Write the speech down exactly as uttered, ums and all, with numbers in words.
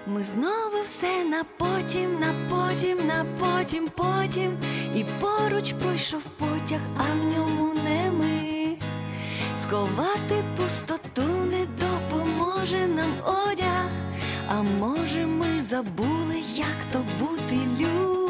Ми знову все на потім, на потім, на потім, потім. І поруч пройшов потяг, а в ньому не ми. Сховати пустоту не допоможе нам одяг. А може ми забули, як то бути людям?